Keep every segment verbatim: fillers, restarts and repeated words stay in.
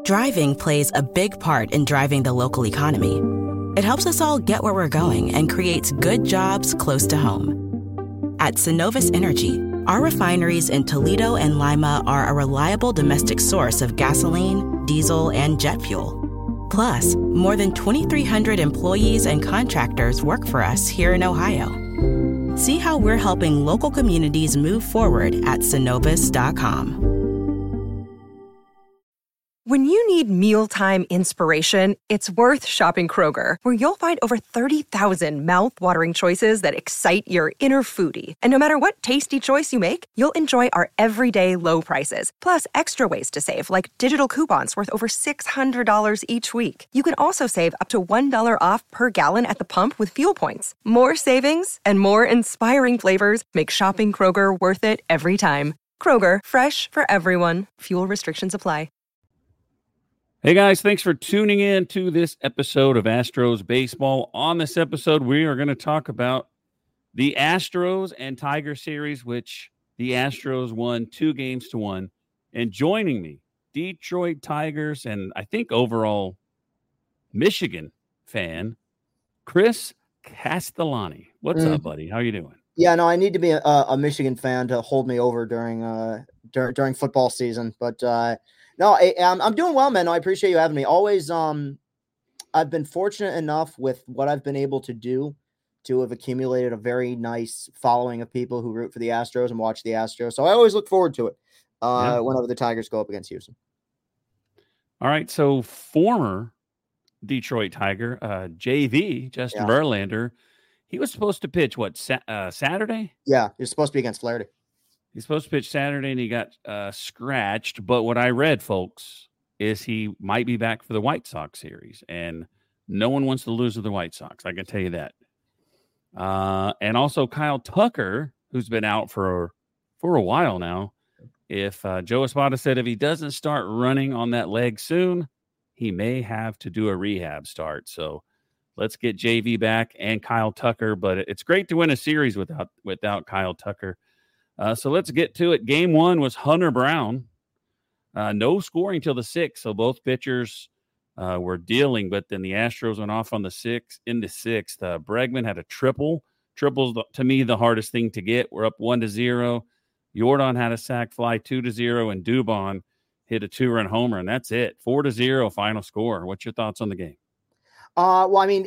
Driving plays a big part in driving the local economy. It helps us all get where we're going and creates good jobs close to home. At Synovus Energy, our refineries in Toledo and Lima are a reliable domestic source of gasoline, diesel, and jet fuel. Plus, more than twenty-three hundred employees and contractors work for us here in Ohio. See how we're helping local communities move forward at synovus dot com. When you need mealtime inspiration, it's worth shopping Kroger, where you'll find over thirty thousand mouth-watering choices that excite your inner foodie. And no matter what tasty choice you make, you'll enjoy our everyday low prices, plus extra ways to save, like digital coupons worth over six hundred dollars each week. You can also save up to one dollar off per gallon at the pump with fuel points. More savings and more inspiring flavors make shopping Kroger worth it every time. Kroger, fresh for everyone. Fuel restrictions apply. Hey guys, thanks for tuning in to this episode of Astros Baseball. On this episode, we are going to talk about the Astros and Tiger series, which the Astros won two games to one. And joining me, Detroit Tigers and I think overall Michigan fan, Chris Castellani. What's mm. up, buddy? How you doing? Yeah, no, I need to be a, a Michigan fan to hold me over during uh dur- during football season, but uh No, I, I'm I'm doing well, man. No, I appreciate you having me. Always, um, I've been fortunate enough with what I've been able to do to have accumulated a very nice following of people who root for the Astros and watch the Astros. So I always look forward to it uh, yeah. whenever the Tigers go up against Houston. All right, so former Detroit Tiger, uh, J V, Justin yeah. Verlander, he was supposed to pitch, what, sa- uh, Saturday? Yeah, he was supposed to be against Flaherty. He's supposed to pitch Saturday, and he got uh, scratched. But what I read, folks, is he might be back for the White Sox series. And no one wants to lose to the White Sox. I can tell you that. Uh, and also Kyle Tucker, who's been out for, for a while now. If uh, Joe Espada said if he doesn't start running on that leg soon, he may have to do a rehab start. So let's get J V back and Kyle Tucker. But it's great to win a series without without Kyle Tucker. Uh, so let's get to it. Game one was Hunter Brown. Uh, no scoring till the sixth, so both pitchers uh, were dealing, but then the Astros went off on the sixth, in the sixth. Uh, Bregman had a triple. Triple's, to me, the hardest thing to get. We're up one to zero. Jordan had a sac fly, two to zero, and Dubon hit a two-run homer, and that's it. Four to zero, final score. What's your thoughts on the game? Uh, well, I mean,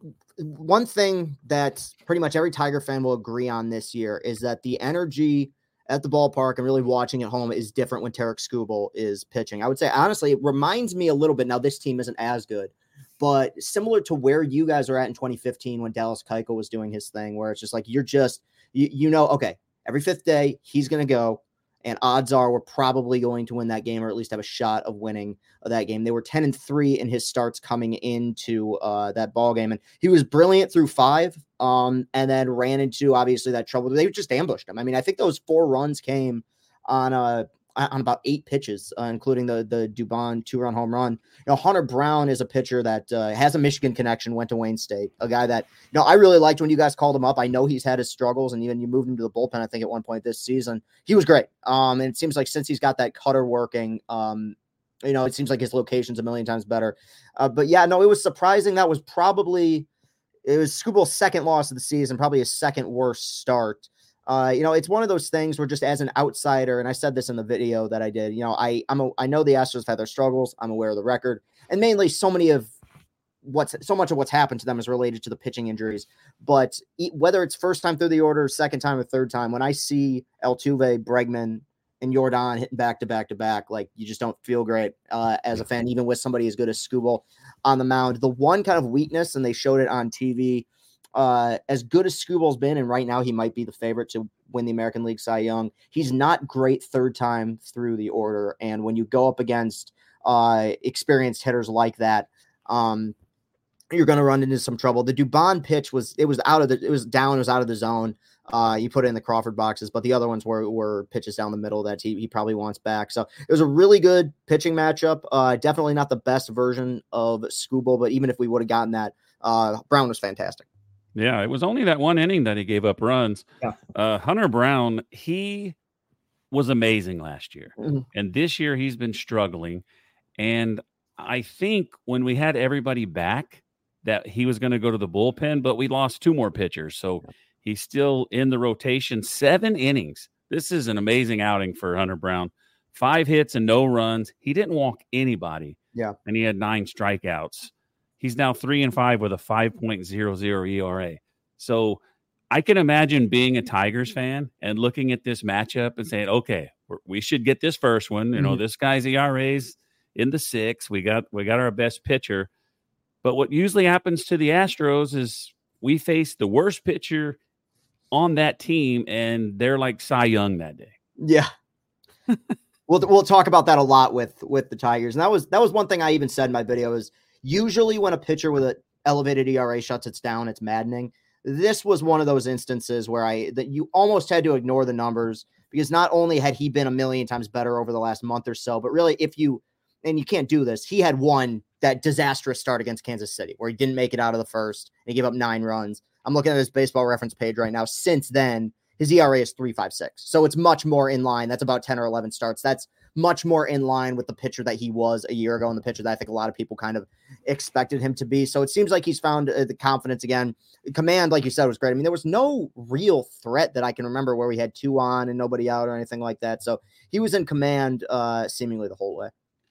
one thing that pretty much every Tiger fan will agree on this year is that the energy at the ballpark and really watching at home is different when Tarik Skubal is pitching. I would say, honestly, it reminds me a little bit. Now, this team isn't as good, but similar to where you guys are at in twenty fifteen when Dallas Keuchel was doing his thing, where it's just like, you're just, you, you know, okay, every fifth day he's going to go. And odds are we're probably going to win that game, or at least have a shot of winning that game. They were ten and three in his starts coming into uh, that ball game, and he was brilliant through five. Um, and then ran into obviously that trouble. They just ambushed him. I mean, I think those four runs came on uh on about eight pitches, uh, including the the Dubon two-run home run. You know, Hunter Brown is a pitcher that uh, has a Michigan connection, went to Wayne State, a guy that, you know, I really liked when you guys called him up. I know he's had his struggles, and even you moved him to the bullpen, I think, at one point this season. He was great. Um, and it seems like since he's got that cutter working, um, you know, it seems like his location's a million times better. Uh, but, yeah, no, it was surprising. That was probably – it was Skubal's second loss of the season, probably his second worst start. Uh, you know, it's one of those things where just as an outsider, and I said this in the video that I did, you know, I I'm a, I know the Astros have had their struggles. I'm aware of the record, and mainly so many of what's so much of what's happened to them is related to the pitching injuries. But whether it's first time through the order, second time, or third time, when I see Altuve, Bregman, and Jordan hitting back to back to back, like, you just don't feel great uh, as a fan, even with somebody as good as Skubal on the mound. The one kind of weakness, and they showed it on T V. Uh, as good as Skubal's been, and right now he might be the favorite to win the American League Cy Young, he's not great third time through the order. And when you go up against uh, experienced hitters like that, um, you're going to run into some trouble. The Dubon pitch was, it was out of the, it was down, it was out of the zone. Uh, you put it in the Crawford boxes, but the other ones were, were pitches down the middle that he, he probably wants back. So it was a really good pitching matchup. Uh, definitely not the best version of Skubal, but even if we would have gotten that, uh, Brown was fantastic. Yeah, it was only that one inning that he gave up runs. Yeah. Uh, Hunter Brown, he was amazing last year. Mm-hmm. And this year he's been struggling. And I think when we had everybody back that he was going to go to the bullpen, but we lost two more pitchers. So he's still in the rotation, seven innings. This is an amazing outing for Hunter Brown. Five hits and no runs. He didn't walk anybody. Yeah. And he had nine strikeouts. He's now three and five with a five point oh oh E R A. So I can imagine being a Tigers fan and looking at this matchup and saying, okay, we're, we should get this first one. You know, mm-hmm. This guy's E R A's in the six. We got, we got our best pitcher. But what usually happens to the Astros is we face the worst pitcher on that team, and they're like Cy Young that day. Yeah. We'll we'll talk about that a lot with with the Tigers. And that was that was one thing I even said in my video is usually when a pitcher with an elevated E R A shuts it down, it's maddening. This was one of those instances where I that you almost had to ignore the numbers because not only had he been a million times better over the last month or so, but really if you and you can't do this, he had won that disastrous start against Kansas City where he didn't make it out of the first and he gave up nine runs. I'm looking at his baseball reference page right now. Since then, his E R A is three point five six. So it's much more in line. That's about ten or eleven starts. That's much more in line with the pitcher that he was a year ago and the pitcher that I think a lot of people kind of expected him to be. So it seems like he's found uh, the confidence again. Command, like you said, was great. I mean, there was no real threat that I can remember where we had two on and nobody out or anything like that. So he was in command uh, seemingly the whole way.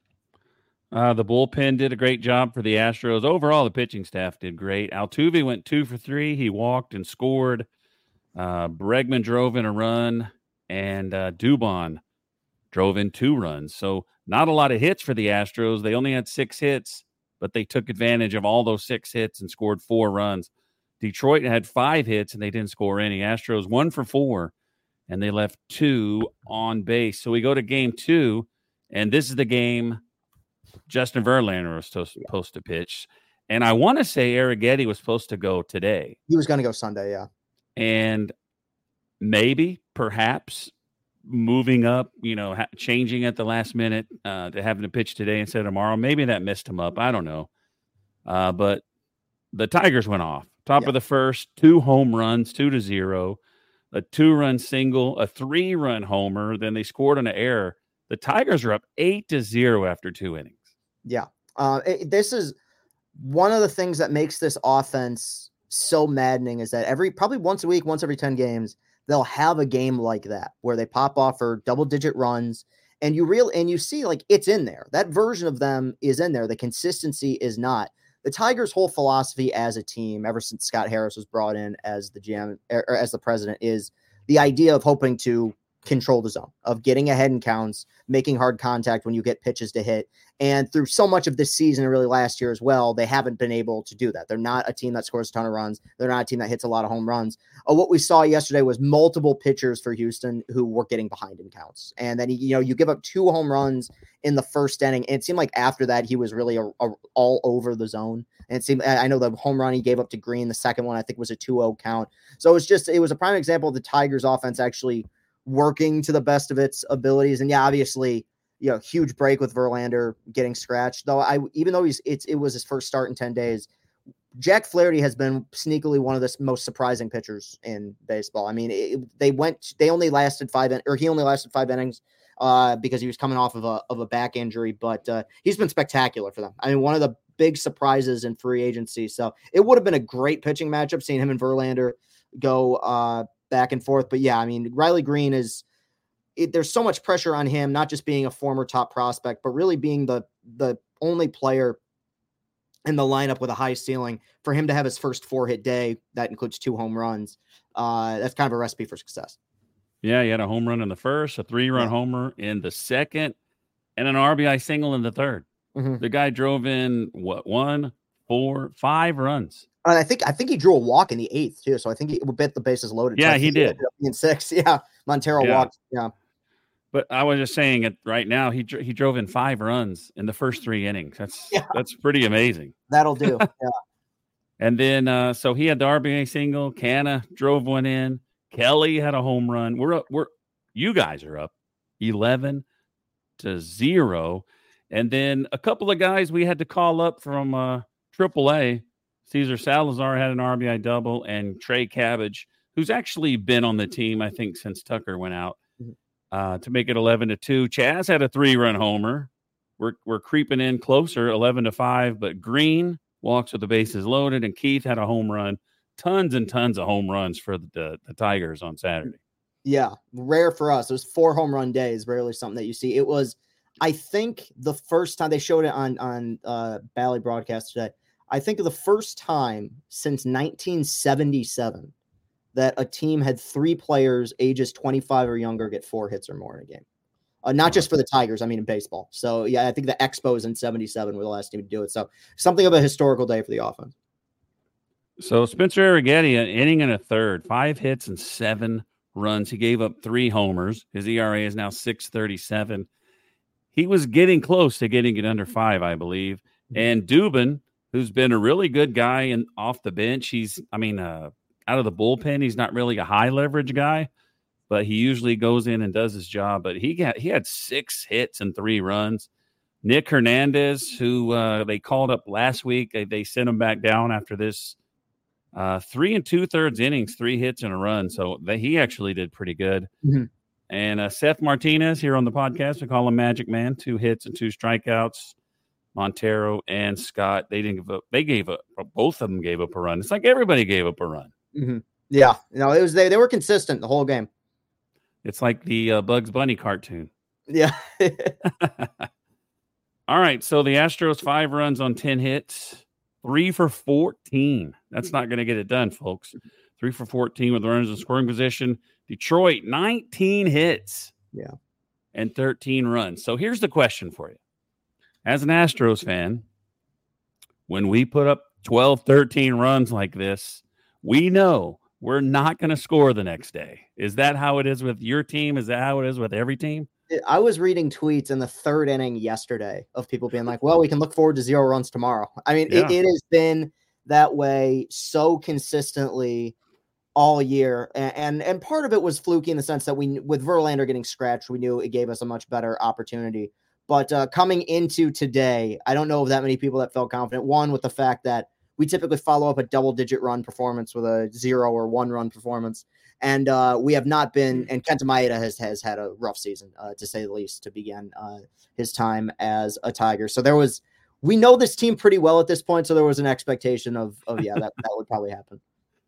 Uh, the bullpen did a great job for the Astros. Overall, the pitching staff did great. Altuve went two for three. He walked and scored. Uh, Bregman drove in a run, and uh, Dubon drove in two runs. So not a lot of hits for the Astros. They only had six hits, but they took advantage of all those six hits and scored four runs. Detroit had five hits, and they didn't score any. Astros one for four, and they left two on base. So we go to game two, and this is the game Justin Verlander was supposed, supposed to pitch. And I want to say Arrighetti was supposed to go today. He was going to go Sunday, yeah. And maybe, perhaps, moving up, you know, ha- changing at the last minute uh, to having to pitch today instead of tomorrow, maybe that messed him up. I don't know. Uh, but the Tigers went off. Top yeah. of the first, two home runs, two to zero, a two-run single, a three-run homer. Then they scored on an error. The Tigers are up eight to zero after two innings. Yeah. Uh, it, this is one of the things that makes this offense so maddening is that every probably once a week, once every ten games, they'll have a game like that where they pop off for double digit runs and you real and you see like it's in there. That version of them is in there. The consistency is not. The Tigers' whole philosophy as a team, ever since Scott Harris was brought in as the G M or as the president, is the idea of hoping to control the zone, of getting ahead in counts, making hard contact when you get pitches to hit. And through so much of this season and really last year as well, they haven't been able to do that. They're not a team that scores a ton of runs. They're not a team that hits a lot of home runs. Uh, what we saw yesterday was multiple pitchers for Houston who were getting behind in counts. And then, you know, you give up two home runs in the first inning. And it seemed like after that, he was really a, a, all over the zone. And it seemed, I know the home run he gave up to Green, the second one, I think was a two oh count. So it was just, it was a prime example of the Tigers offense actually working to the best of its abilities. And yeah, obviously, you know, huge break with Verlander getting scratched. Though I, even though he's, it's, it was his first start in ten days, Jack Flaherty has been sneakily one of the most surprising pitchers in baseball. I mean, it, they went, they only lasted five, in, or he only lasted five innings uh, because he was coming off of a, of a back injury, but uh, he's been spectacular for them. I mean, one of the big surprises in free agency. So it would have been a great pitching matchup seeing him and Verlander go uh, back and forth. But yeah, I mean, Riley Green is, it, there's so much pressure on him, not just being a former top prospect, but really being the, the only player in the lineup with a high ceiling for him to have his first four hit day. That includes two home runs. Uh, that's kind of a recipe for success. Yeah. He had a home run in the first, a three run yeah. homer in the second, and an R B I single in the third. Mm-hmm. The guy drove in what, one, four, five runs. And I think I think he drew a walk in the eighth too. So I think he would bet the bases loaded. Yeah, so he did. In six, yeah. Montero yeah. walked. Yeah. But I was just saying it right now. He he drove in five runs in the first three innings. That's yeah. that's pretty amazing. That'll do. Yeah. And then uh, so he had the R B I single. Canna drove one in. Kelly had a home run. We're up. We're you guys are up eleven to zero. And then a couple of guys we had to call up from uh, triple A. Cesar Salazar had an R B I double, and Trey Cabbage, who's actually been on the team, I think, since Tucker went out, uh, to make it eleven to two. Chaz had a three-run homer. we're we're creeping in closer, eleven to five. But Green walks with the bases loaded, and Keith had a home run. Tons and tons of home runs for the, the Tigers on Saturday. Yeah, rare for us. It was four home run days, rarely something that you see. It was, I think, the first time they showed it on on uh, Bally broadcast today. I think the first time since nineteen seventy-seven that a team had three players ages twenty-five or younger get four hits or more in a game. Uh, not just for the Tigers, I mean in baseball. So, yeah, I think the Expos in seventy-seven were the last team to do it. So, something of a historical day for the offense. So, Spencer Arrighetti, an inning and a third, five hits and seven runs. He gave up three homers. His E R A is now six thirty-seven. He was getting close to getting it under five, I believe. And Dubin, who's been a really good guy and off the bench, he's, I mean, uh, out of the bullpen, he's not really a high leverage guy, but he usually goes in and does his job. But he got he had six hits and three runs. Nick Hernandez, who uh, they called up last week, they, they sent him back down after this uh, three and two thirds innings, three hits and a run. So they, he actually did pretty good. Mm-hmm. And uh, Seth Martinez here on the podcast, we call him Magic Man, two hits and two strikeouts. Montero and Scott, they didn't give up. They gave up. Both of them gave up a run. It's like everybody gave up a run. Mm-hmm. Yeah, no, it was they. They were consistent the whole game. It's like the uh, Bugs Bunny cartoon. Yeah. All right. So the Astros five runs on ten hits, three for fourteen. That's not going to get it done, folks. Three for fourteen with runners in scoring position. Detroit nineteen hits. Yeah, and thirteen runs. So here's the question for you. As an Astros fan, when we put up twelve, thirteen runs like this, we know we're not going to score the next day. Is that how it is with your team? Is that how it is with every team? I was reading tweets in the third inning yesterday of people being like, well, we can look forward to zero runs tomorrow. I mean, yeah. it, it has been that way so consistently all year. And, and and part of it was fluky in the sense that we, with Verlander getting scratched, we knew it gave us a much better opportunity. But uh, coming into today, I don't know of that many people that felt confident. One, with the fact that we typically follow up a double-digit run performance with a zero or one-run performance. And uh, we have not been – and Kenta Maeda has, has had a rough season, uh, to say the least, to begin uh, his time as a Tiger. So there was – we know this team pretty well at this point, so there was an expectation of, of yeah, that, that would probably happen.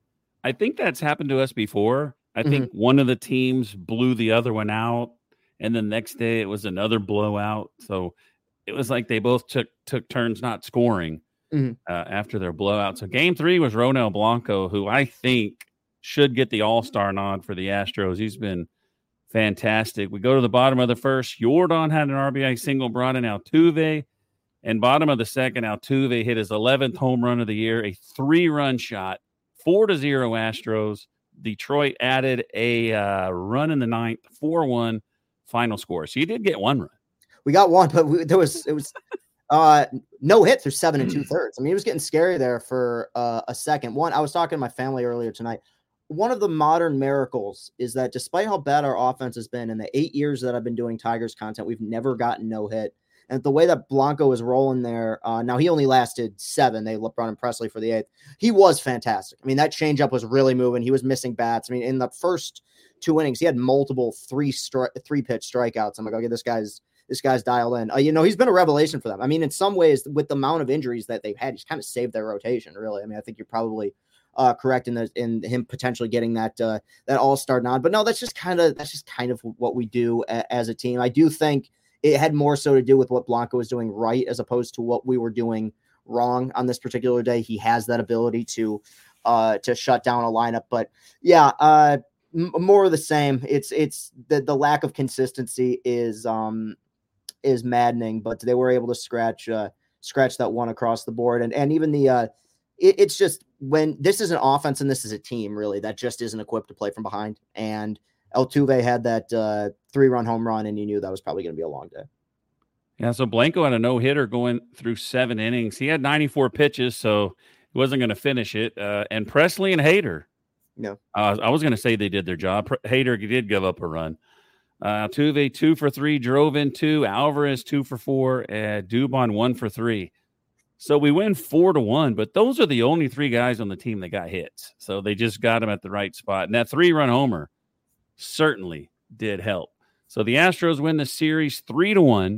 I think that's happened to us before. I think mm-hmm. one of the teams blew the other one out. And the next day it was another blowout. So it was like they both took took turns not scoring mm-hmm. uh, after their blowout. So game three was Ronel Blanco, who I think should get the all-star nod for the Astros. He's been fantastic. We go to the bottom of the first. Jordan had an R B I single, brought in Altuve. And bottom of the second, Altuve hit his eleventh home run of the year, a three-run shot, four to zero Astros. Detroit added a uh, run in the ninth, four one. Final score. So you did get one run. We got one, but we, there was it was uh, no hit through seven and two thirds. I mean, it was getting scary there for uh, a second. One, I was talking to my family earlier tonight. One of the modern miracles is that despite how bad our offense has been in the eight years that I've been doing Tigers content, we've never gotten no hit. And the way that Blanco is rolling there, uh, now he only lasted seven. They brought in Presley for the eighth. He was fantastic. I mean, that changeup was really moving. He was missing bats. I mean, in the first two innings, he had multiple three stri- three pitch strikeouts. I'm like, okay, this guy's this guy's dialed in. Uh, you know, he's been a revelation for them. I mean, in some ways, with the amount of injuries that they've had, he's kind of saved their rotation. Really, I mean, I think you're probably uh, correct in the in him potentially getting that uh, that all star nod. But no, that's just kind of that's just kind of what we do a, as a team. I do think it had more so to do with what Blanco was doing right as opposed to what we were doing wrong on this particular day. He has that ability to uh, to shut down a lineup. But yeah. Uh, More of the same. It's it's the, the lack of consistency is um is maddening, but they were able to scratch uh, scratch that one across the board, and and even the uh, it, it's just when this is an offense and this is a team really that just isn't equipped to play from behind. And Altuve had that uh, three run home run, and you knew that was probably going to be a long day. Yeah, so Blanco had a no hitter going through seven innings. He had ninety-four pitches, so he wasn't going to finish it. Uh, and Presley and Hader. No, uh, I was going to say they did their job. Hader did give up a run. Uh, Altuve two for three, drove in two. Alvarez two for four. Uh, Dubon one for three. So we win four to one. But those are the only three guys on the team that got hits. So they just got them at the right spot. And that three-run homer certainly did help. So the Astros win the series three to one.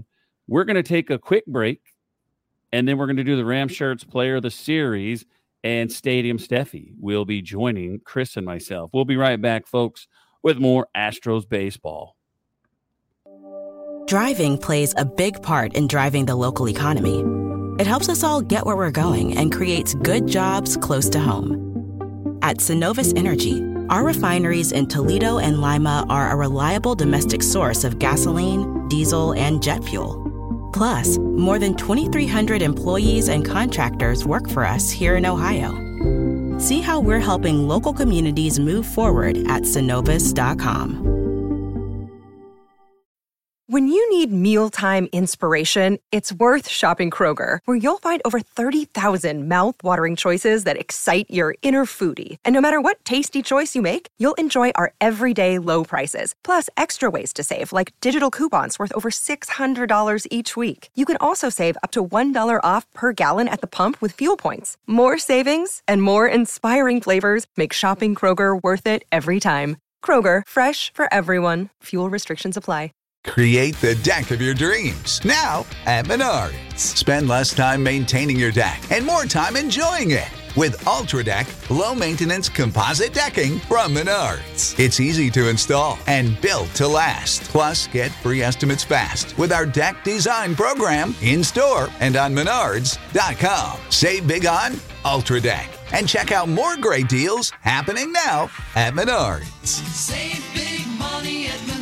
We're going to take a quick break, and then we're going to do the Ram Shirts Player of the Series, and Stadium Steffi will be joining Chris and myself. We'll be right back, folks, with more Astros baseball. Driving plays a big part in driving the local economy. It helps us all get where we're going and creates good jobs close to home. At Synovus Energy, our refineries in Toledo and Lima are a reliable domestic source of gasoline, diesel, and jet fuel. Plus, more than twenty-three hundred employees and contractors work for us here in Ohio. See how we're helping local communities move forward at synovus dot com. When you need mealtime inspiration, it's worth shopping Kroger, where you'll find over thirty thousand mouth-watering choices that excite your inner foodie. And no matter what tasty choice you make, you'll enjoy our everyday low prices, plus extra ways to save, like digital coupons worth over six hundred dollars each week. You can also save up to one dollar off per gallon at the pump with fuel points. More savings and more inspiring flavors make shopping Kroger worth it every time. Kroger, fresh for everyone. Fuel restrictions apply. Create the deck of your dreams now at Menards. Spend less time maintaining your deck and more time enjoying it with Ultra Deck low-maintenance composite decking from Menards. It's easy to install and built to last. Plus, get free estimates fast with our deck design program in-store and on menards dot com. Save big on Ultra Deck and check out more great deals happening now at Menards. Save big money at Menards.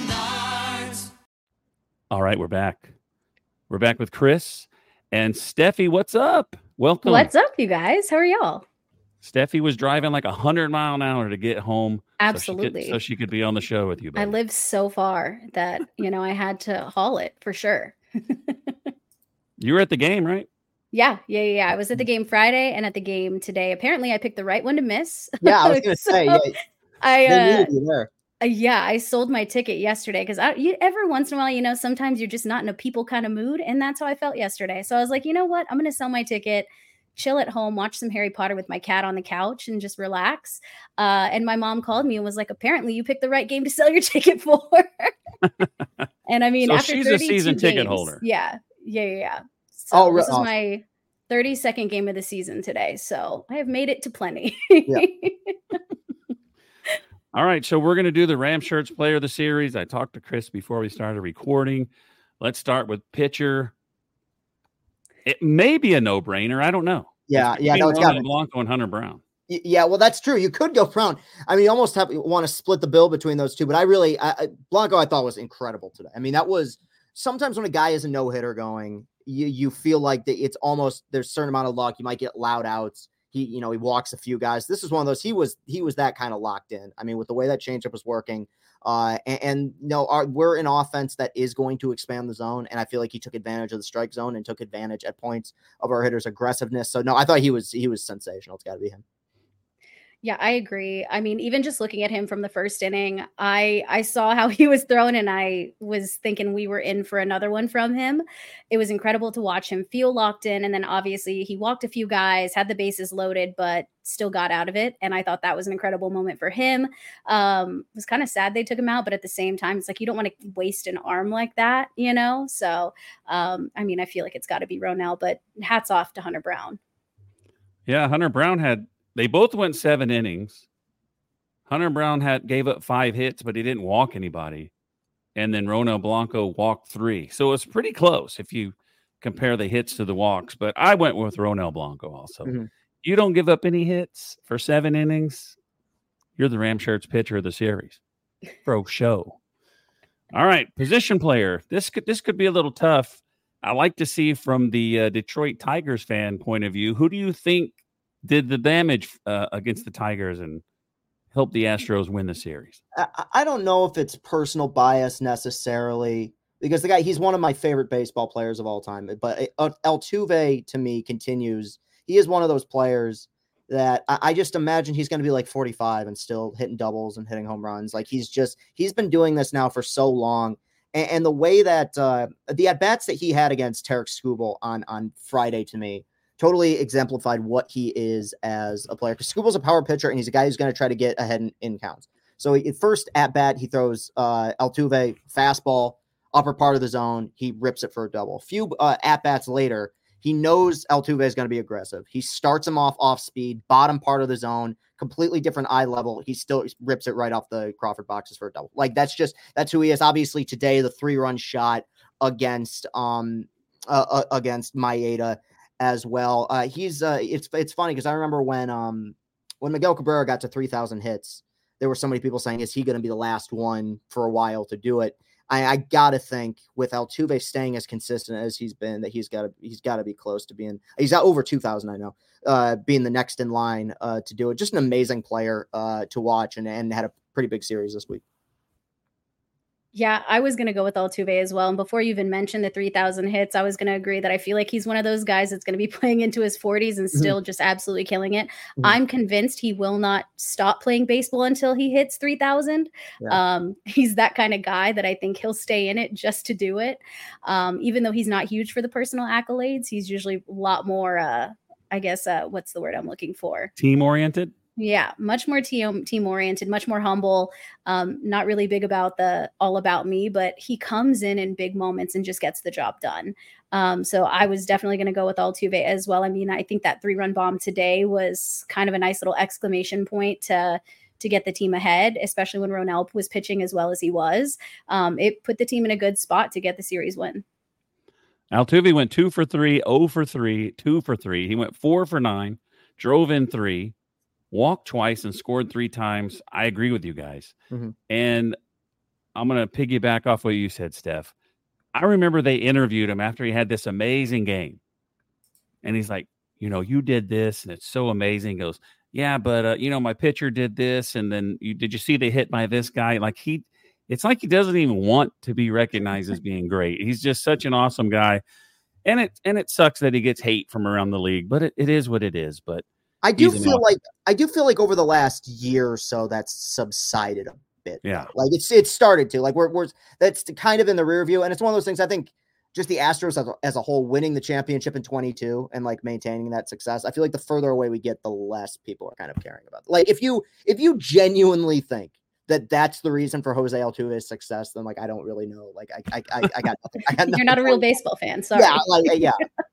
All right, we're back. We're back with Chris and Steffi. What's up? Welcome. What's up, you guys? How are y'all? Steffi was driving like a hundred mile an hour to get home. Absolutely. So she, could, so she could be on the show with you. Buddy. I live so far that, you know, I had to haul it for sure. You were at the game, right? Yeah, yeah, yeah. I was at the game Friday and at the game today. Apparently, I picked the right one to miss. Yeah, I was going to so say, yeah, I, uh, they needed you there. Uh, yeah, I sold my ticket yesterday because every once in a while, you know, sometimes you're just not in a people kind of mood. And that's how I felt yesterday. So I was like, you know what? I'm going to sell my ticket, chill at home, watch some Harry Potter with my cat on the couch and just relax. Uh, and my mom called me and was like, apparently you picked the right game to sell your ticket for. And I mean, so after she's a season games, ticket holder. Yeah, yeah, yeah. yeah. So Oh, this is awesome. my thirty-second game of the season today. So I have made it to plenty. Yeah. All right, so we're going to do the Ram Shirts Player of the Series. I talked to Chris before we started recording. Let's start with pitcher. It may be a no-brainer. I don't know. Yeah, it's yeah, no, it's got Ronald Blanco and Hunter Brown. Y- Yeah, well, that's true. You could go Brown. I mean, you almost have want to split the bill between those two, but I really, I, I, Blanco, I thought was incredible today. I mean, that was sometimes when a guy is a no hitter going, you you feel like that it's almost there's a certain amount of luck. You might get loud outs. He, you know, he walks a few guys. This is one of those. He was he was that kind of locked in. I mean, with the way that changeup was working, uh, and, and no, our, we're an offense that is going to expand the zone, and I feel like he took advantage of the strike zone and took advantage at points of our hitters' aggressiveness. So no, I thought he was he was sensational. It's got to be him. Yeah, I agree. I mean, even just looking at him from the first inning, I I saw how he was thrown and I was thinking we were in for another one from him. It was incredible to watch him feel locked in. And then obviously he walked a few guys, had the bases loaded, but still got out of it. And I thought that was an incredible moment for him. Um, it was kind of sad they took him out, but at the same time, it's like, you don't want to waste an arm like that, you know? So, um, I mean, I feel like it's got to be Ronell, but hats off to Hunter Brown. Yeah, Hunter Brown had They both went seven innings. Hunter Brown had gave up five hits, but he didn't walk anybody. And then Ronell Blanco walked three. So it's pretty close if you compare the hits to the walks. But I went with Ronell Blanco also. Mm-hmm. You don't give up any hits for seven innings. You're the Ram Shirts pitcher of the series. Bro, show. All right, position player. This could this could be a little tough. I like to see from the uh, Detroit Tigers fan point of view, who do you think did the damage uh, against the Tigers and help the Astros win the series? I, I don't know if it's personal bias necessarily, because the guy, he's one of my favorite baseball players of all time. But Altuve, to me, continues. He is one of those players that I, I just imagine he's going to be like forty-five and still hitting doubles and hitting home runs. Like he's just, he's been doing this now for so long. And, and the way that uh, the at-bats that he had against Tarik Skubal on, on Friday, to me, totally exemplified what he is as a player. Because Skubal's a power pitcher, and he's a guy who's going to try to get ahead in, in counts. So he, first at bat, he throws uh, Altuve fastball upper part of the zone. He rips it for a double. A few uh, at-bats later, he knows Altuve is going to be aggressive. He starts him off off speed, bottom part of the zone, completely different eye level. He still rips it right off the Crawford boxes for a double. Like, that's just, that's who he is. Obviously today, the three-run shot against, um, uh, uh, against Maeda as well. Uh, he's, uh, it's, it's funny because I remember when, um, when Miguel Cabrera got to three thousand hits, there were so many people saying, is he going to be the last one for a while to do it? I, I gotta think with Altuve staying as consistent as he's been, that he's got to he's got to be close to being. He's got over two thousand, I know, uh, being the next in line uh, to do it. Just an amazing player uh, to watch, and and had a pretty big series this week. Yeah, I was going to go with Altuve as well. And before you even mentioned the three thousand hits, I was going to agree that I feel like he's one of those guys that's going to be playing into his forties and still mm-hmm. just absolutely killing it. Mm-hmm. I'm convinced he will not stop playing baseball until he hits three thousand. Yeah. Um, he's that kind of guy that I think he'll stay in it just to do it. Um, even though he's not huge for the personal accolades, he's usually a lot more, uh, I guess, uh, what's the word I'm looking for? Team-oriented? Yeah, much more team team oriented, much more humble, um, not really big about the all about me, but he comes in in big moments and just gets the job done. Um, so I was definitely going to go with Altuve as well. I mean, I think that three run bomb today was kind of a nice little exclamation point to to get the team ahead, especially when Ronell was pitching as well as he was. Um, it put the team in a good spot to get the series win. Altuve went two for three, oh for three, two for three. He went four for nine, drove in three, walked twice, and scored three times. I agree with you guys. Mm-hmm. And I'm going to piggyback off what you said, Steph. I remember they interviewed him after he had this amazing game. And he's like, you know, you did this, and it's so amazing. He goes, yeah, but, uh, you know, my pitcher did this, and then you did you see they hit by this guy? Like, he, it's like he doesn't even want to be recognized as being great. He's just such an awesome guy. And it and it sucks that he gets hate from around the league, but it, it is what it is. But I do feel like I do feel like over the last year or so that's subsided a bit. Yeah, though. Like it's it started to like we're we're that's kind of in the rear view, and it's one of those things. I think just the Astros as a, as a whole winning the championship in twenty-two and like maintaining that success. I feel like the further away we get, the less people are kind of caring about it. Like if you if you genuinely think that that's the reason for Jose Altuve's success, then like I don't really know. Like I I I, I got nothing. I got You're not a real baseball fan. Sorry. Yeah, like yeah.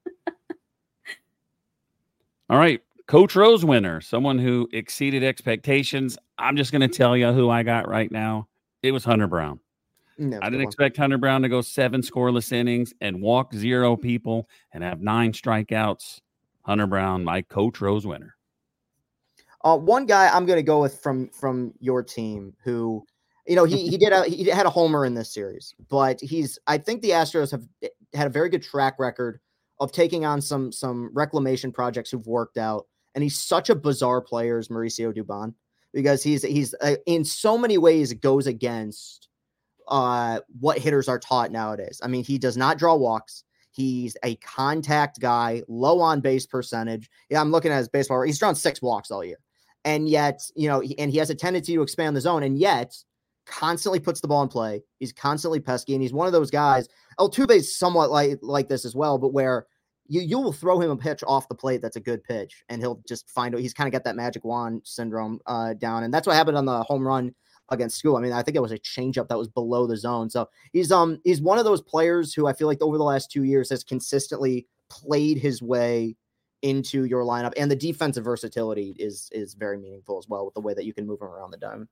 All right. Coach Rose winner, someone who exceeded expectations. I'm just going to tell you who I got right now. It was Hunter Brown. No, I didn't expect Hunter Brown to go seven scoreless innings and walk zero people and have nine strikeouts. Hunter Brown, my Coach Rose winner. Uh, one guy I'm going to go with from from your team who, you know, he he did a, he had a homer in this series, but he's I think the Astros have had a very good track record of taking on some some reclamation projects who've worked out. And he's such a bizarre player as Mauricio Dubon because he's he's uh, in so many ways goes against uh, what hitters are taught nowadays. I mean, he does not draw walks. He's a contact guy, low on base percentage. Yeah, I'm looking at his baseball. He's drawn six walks all year, and yet you know, he, and he has a tendency to expand the zone, and yet constantly puts the ball in play. He's constantly pesky, and he's one of those guys. Altuve is somewhat like like this as well, but where You you will throw him a pitch off the plate that's a good pitch, and he'll just find he's kind of got that magic wand syndrome uh, down, and that's what happened on the home run against School. I mean, I think it was a changeup that was below the zone. So he's um he's one of those players who I feel like over the last two years has consistently played his way into your lineup, and the defensive versatility is is very meaningful as well with the way that you can move him around the diamond.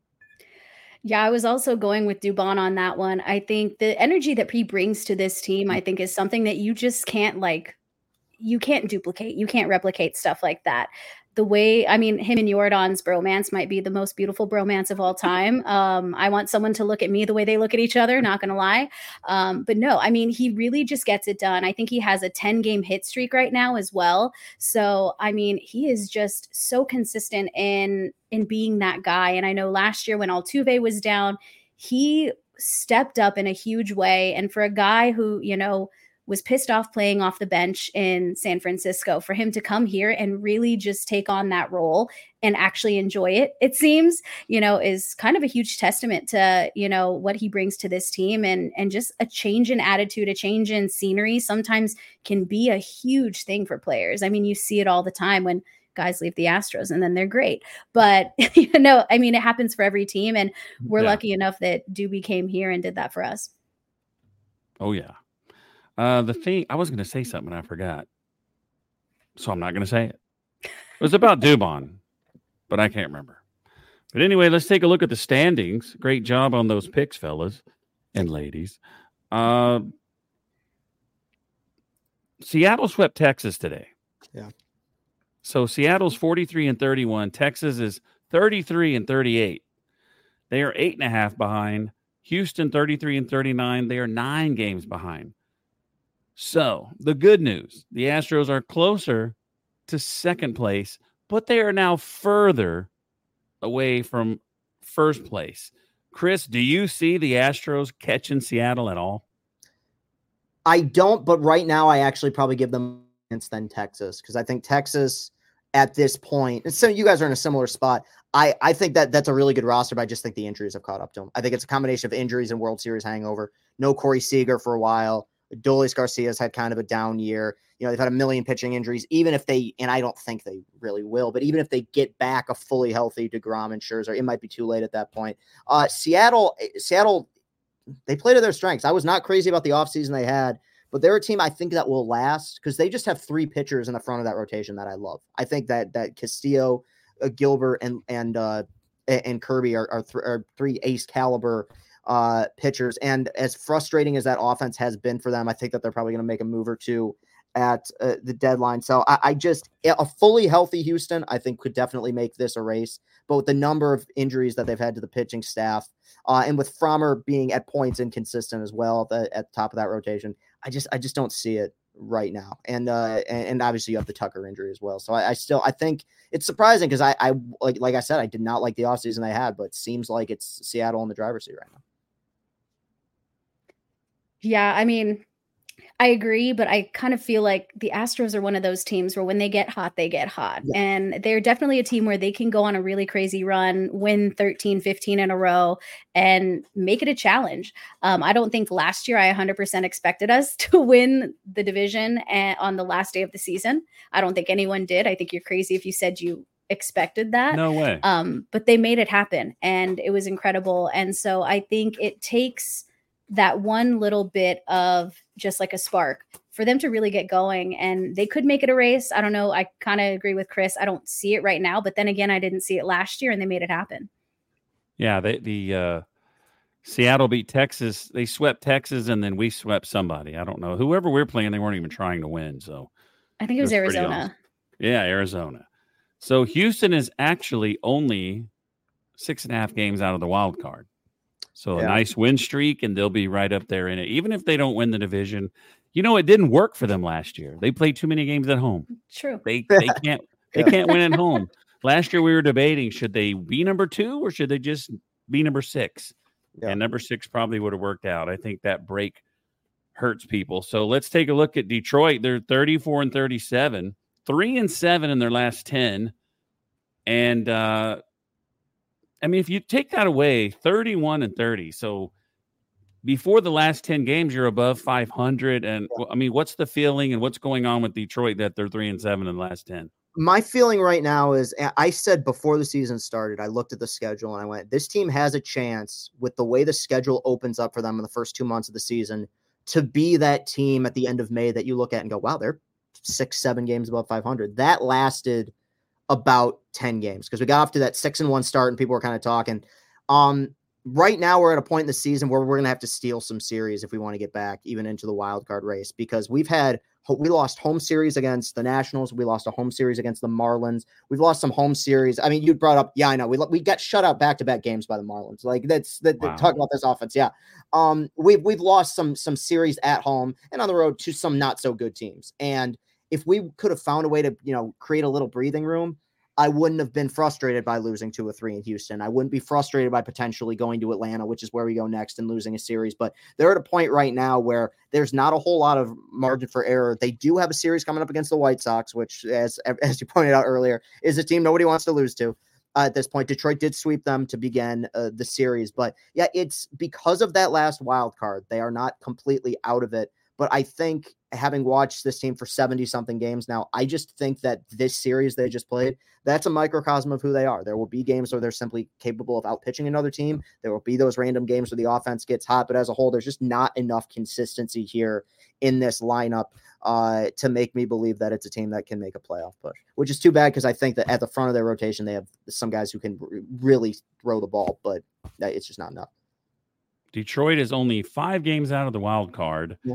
Yeah, I was also going with Dubon on that one. I think the energy that he brings to this team, I think, is something that you just can't like, you can't duplicate. You can't replicate stuff like that. The way, I mean, him and Yordan's bromance might be the most beautiful bromance of all time. Um, I want someone to look at me the way they look at each other, not going to lie. Um, but no, I mean, he really just gets it done. I think he has a ten game hit streak right now as well. So, I mean, he is just so consistent in, in being that guy. And I know last year when Altuve was down, he stepped up in a huge way. And for a guy who, you know, was pissed off playing off the bench in San Francisco, for him to come here and really just take on that role and actually enjoy it, it seems, you know, is kind of a huge testament to, you know, what he brings to this team, and, and just a change in attitude, a change in scenery sometimes can be a huge thing for players. I mean, you see it all the time when guys leave the Astros and then they're great, but you know, I mean, it happens for every team, and we're yeah. lucky enough that Doobie came here and did that for us. Oh, yeah. Uh, the thing, I was going to say something and I forgot. So I'm not going to say it. It was about Dubon, but I can't remember. But anyway, let's take a look at the standings. Great job on those picks, fellas and ladies. Uh, Seattle swept Texas today. Yeah. So Seattle's forty-three and thirty-one. Texas is thirty-three and thirty-eight. They are eight and a half behind. Houston, thirty-three and thirty-nine. They are nine games behind. So the good news, the Astros are closer to second place, but they are now further away from first place. Chris, do you see the Astros catching Seattle at all? I don't, but right now I actually probably give them against then Texas, because I think Texas at this point, and so you guys are in a similar spot. I, I think that that's a really good roster, but I just think the injuries have caught up to them. I think it's a combination of injuries and World Series hangover. No Corey Seager for a while. Adolis Garcia's had kind of a down year. You know, they've had a million pitching injuries. Even if they, and I don't think they really will, but even if they get back a fully healthy DeGrom and Scherzer, it might be too late at that point. Uh, Seattle, Seattle, they play to their strengths. I was not crazy about the offseason they had, but they're a team I think that will last because they just have three pitchers in the front of that rotation that I love. I think that that Castillo, uh, Gilbert, and and uh, and Kirby are are, th- are three ace caliber uh, pitchers. And as frustrating as that offense has been for them, I think that they're probably going to make a move or two at uh, the deadline. So I, I just a fully healthy Houston, I think, could definitely make this a race. But with the number of injuries that they've had to the pitching staff, uh, and with Frommer being at points inconsistent as well at the, at the top of that rotation, I just I just don't see it right now. And uh, and, and obviously you have the Tucker injury as well. So I, I still I think it's surprising because I, I like like I said, I did not like the offseason they had, but it seems like it's Seattle in the driver's seat right now. Yeah, I mean, I agree, but I kind of feel like the Astros are one of those teams where when they get hot, they get hot. Yeah. And they're definitely a team where they can go on a really crazy run, win thirteen, fifteen in a row, and make it a challenge. Um, I don't think last year I one hundred percent expected us to win the division and, on the last day of the season. I don't think anyone did. I think you're crazy if you said you expected that. No way. Um, but they made it happen, and it was incredible. And so I think it takes that one little bit of just like a spark for them to really get going, and they could make it a race. I don't know. I kind of agree with Chris. I don't see it right now, but then again, I didn't see it last year and they made it happen. Yeah. They, the uh, Seattle beat Texas. They swept Texas and then we swept somebody. I don't know. Whoever we're playing, they weren't even trying to win. So I think it was, it was Arizona. Awesome. Yeah. Arizona. So Houston is actually only six and a half games out of the wild card. So yeah. A nice win streak, and they'll be right up there in it. Even if they don't win the division, you know, it didn't work for them last year. They played too many games at home. True. They they can't they can't win at home. Last year we were debating, should they be number two or should they just be number six? Yeah. And number six probably would have worked out. I think that break hurts people. So let's take a look at Detroit. They're thirty-four and thirty-seven, three and seven in their last ten. And uh I mean, if you take that away, thirty-one and thirty. So before the last ten games, you're above five hundred. And I mean, what's the feeling and what's going on with Detroit that they're three and seven in the last ten? My feeling right now is, I said before the season started, I looked at the schedule and I went, this team has a chance with the way the schedule opens up for them in the first two months of the season to be that team at the end of May that you look at and go, wow, they're six, seven games above five hundred. That lasted about ten games because we got off to that six and one start and people were kind of talking. Um, right now we're at a point in the season where we're going to have to steal some series if we want to get back even into the wild card race, because we've had, we lost home series against the Nationals. We lost a home series against the Marlins. We've lost some home series. I mean, you brought up, yeah, I know we, we got shut out back-to-back games by the Marlins. Like that's that wow. Talk about this offense. Yeah. Um, we've, we've lost some, some series at home and on the road to some not so good teams. And if we could have found a way to, you know, create a little breathing room, I wouldn't have been frustrated by losing two or three in Houston. I wouldn't be frustrated by potentially going to Atlanta, which is where we go next, and losing a series. But they're at a point right now where there's not a whole lot of margin for error. They do have a series coming up against the White Sox, which, as as you pointed out earlier, is a team nobody wants to lose to. Uh, at this point, Detroit did sweep them to begin uh, the series. But yeah, it's because of that last wild card. They are not completely out of it. But I think having watched this team for seventy something games now, I just think that this series they just played, that's a microcosm of who they are. There will be games where they're simply capable of outpitching another team. There will be those random games where the offense gets hot, but as a whole, there's just not enough consistency here in this lineup uh, to make me believe that it's a team that can make a playoff push, which is too bad because I think that at the front of their rotation, they have some guys who can r- really throw the ball, but it's just not enough. Detroit is only five games out of the wild card. Yeah.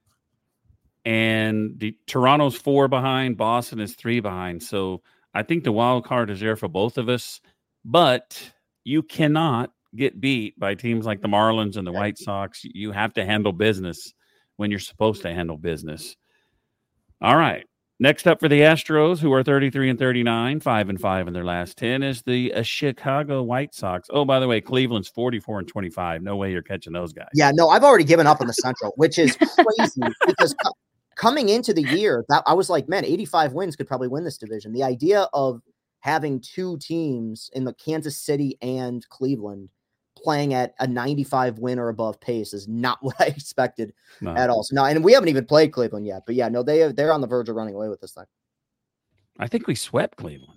And the Toronto's four behind, Boston is three behind. So I think the wild card is there for both of us, but you cannot get beat by teams like the Marlins and the White Sox. You have to handle business when you're supposed to handle business. All right. Next up for the Astros, who are thirty-three and thirty-nine, five and five in their last ten, is the uh, Chicago White Sox. Oh, by the way, Cleveland's forty-four and twenty-five. No way you're catching those guys. Yeah, no, I've already given up on the Central, which is crazy because co- coming into the year, that I was like, man, eighty-five wins could probably win this division. The idea of having two teams in the Kansas City and Cleveland playing at a ninety-five win or above pace is not what I expected No. at all. So no, and we haven't even played Cleveland yet, but yeah, no, they they're on the verge of running away with this thing. I think we swept Cleveland.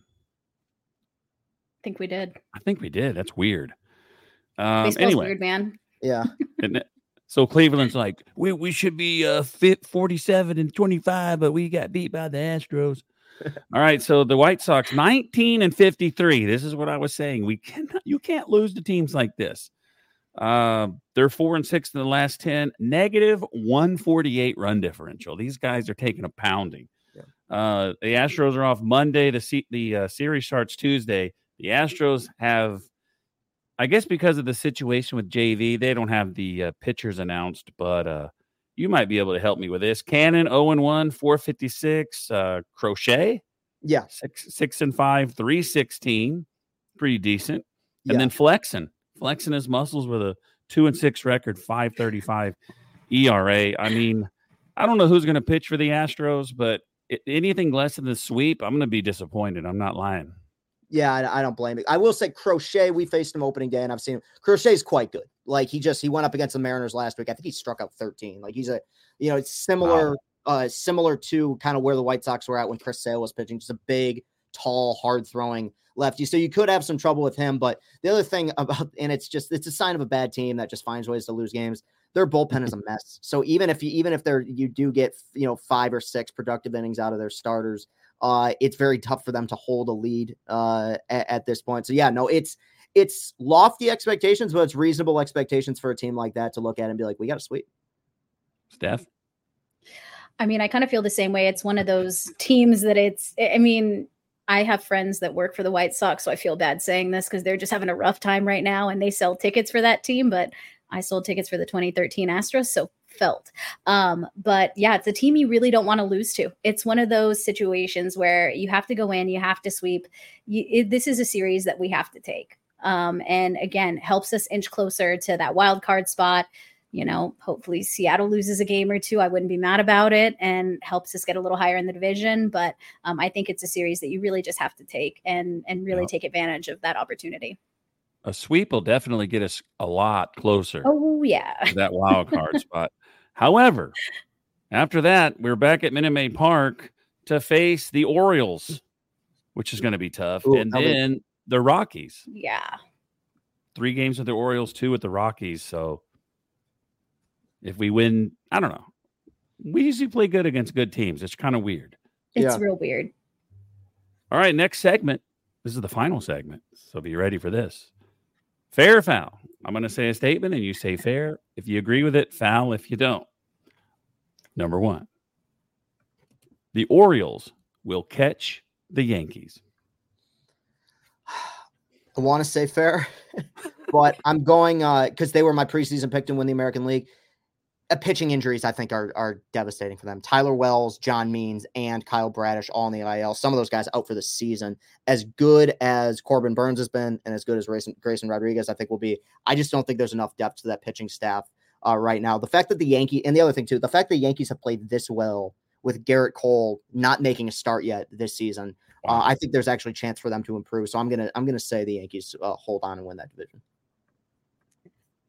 I think we did. I think we did. That's weird. Um, Baseball's anyway, weird, man. Yeah. Isn't it? So Cleveland's like, we we should be uh, fit forty-seven and twenty-five, but we got beat by the Astros. All right, so the White Sox nineteen and fifty-three. This is what I was saying. We cannot, you can't lose to teams like this. Uh, they're four and six in the last ten. Negative one forty-eight run differential. These guys are taking a pounding. Yeah. Uh, the Astros are off Monday. The se- the uh, series starts Tuesday. The Astros have, I guess, because of the situation with J V, they don't have the uh, pitchers announced, but uh, you might be able to help me with this. Cannon oh and one, four fifty-six. Uh, Crochet, Yeah. six six and five, three sixteen, pretty decent. And Yeah. then Flexen, flexing his muscles with a two and six record, five thirty-five E R A. I mean, I don't know who's going to pitch for the Astros, but i- anything less than the sweep, I'm going to be disappointed. I'm not lying. Yeah, I, I don't blame it. I will say Crochet, we faced him opening day, and I've seen him. Crochet's quite good. Like, he just, he went up against the Mariners last week. I think he struck out thirteen. Like, he's a, you know, it's similar, Wow. uh, similar to kind of where the White Sox were at when Chris Sale was pitching. Just a big, tall, hard-throwing lefty. So you could have some trouble with him. But the other thing about, and it's just, it's a sign of a bad team that just finds ways to lose games. Their bullpen is a mess. So even if you, even if they're, you do get, you know, five or six productive innings out of their starters, Uh, it's very tough for them to hold a lead uh, at, at this point. So yeah, no, it's it's lofty expectations, but it's reasonable expectations for a team like that to look at and be like, we got to sweep. Steph? I mean, I kind of feel the same way. It's one of those teams that it's, I mean, I have friends that work for the White Sox, so I feel bad saying this because they're just having a rough time right now and they sell tickets for that team. But I sold tickets for the twenty thirteen Astros, so felt. Um, but yeah, it's a team you really don't want to lose to. It's one of those situations where you have to go in, you have to sweep. You, it, this is a series that we have to take. Um, and again, helps us inch closer to that wild card spot. You know, hopefully Seattle loses a game or two. I wouldn't be mad about it, and helps us get a little higher in the division. But um, I think it's a series that you really just have to take and and really Yep. take advantage of that opportunity. A sweep will definitely get us a lot closer Oh yeah. to that wild card spot. However, after that, we're back at Minute Maid Park to face the Orioles, which is going to be tough. Ooh, and tell me. then the Rockies. Yeah. Three games with the Orioles, two with the Rockies. So if we win, I don't know. We usually play good against good teams. It's kind of weird. It's Yeah. real weird. All right, next segment. This is the final segment. So be ready for this. Fair or foul? I'm going to say a statement and you say fair. If you agree with it, foul if you don't. Number one, the Orioles will catch the Yankees. I want to say fair, but I'm going uh because they were my preseason pick to win the American League. Uh, pitching injuries, I think, are are devastating for them. Tyler Wells, John Means, and Kyle Bradish all in the I L. Some of those guys out for the season. As good as Corbin Burns has been, and as good as Grayson, Grayson Rodriguez, I think will be. I just don't think there's enough depth to that pitching staff uh, right now. The fact that the Yankees, and the other thing too, the fact that the Yankees have played this well with Garrett Cole not making a start yet this season, uh, I think there's actually a chance for them to improve. So I'm gonna I'm gonna say the Yankees uh, hold on and win that division.